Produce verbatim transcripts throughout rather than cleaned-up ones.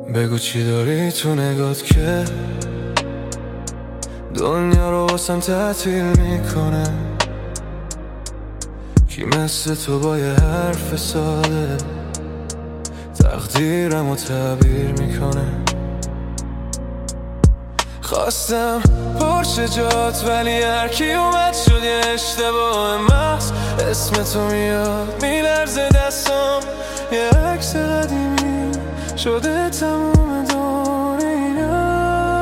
بگو چی داری تو نگات که دنیا رو واسم تعطیل میکنه. کی مثل تو با یه حرف ساده تقدیرم رو تعبیر میکنه. خواستم پرشه جات ولی هرکی اومد شد یه اشتباه محض. اسم تو میاد میلرزه دستام، یه عکس قدیمی شده تموم دنیا.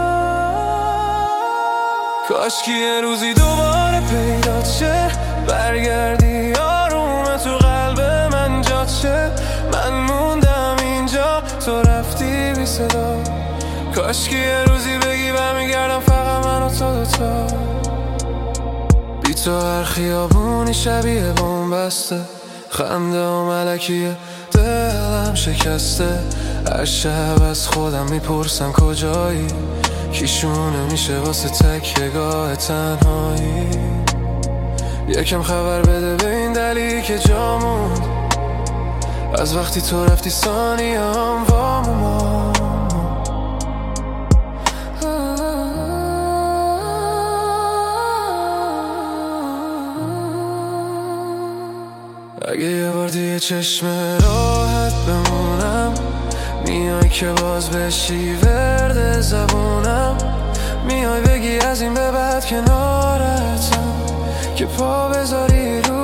کاشکی یه روزی دوباره پیدا شه، برگردی آروم تو قلب من جات شه. من موندم اینجا تو رفتی بی صدا. کاشکی یه روزی بگی برمیگردم فقط من و تو دوتا. بی تو هر خیابونی شبیه بوم بسته، خنده و ملکیه دلم شکسته. هر شب از خودم میپرسم کجایی، کیشونه میشه واسه تکیه‌گاه تنهایی. یکم خبر بده به این دلی که جامون از وقتی تو رفتی ثانیه‌ام وامون. اگه یه بار دیگه چشم راحت بمونم، میای که باز بشی ورد زبونم. میای بگی از این به بعد کنارتم، که پا بذاری رو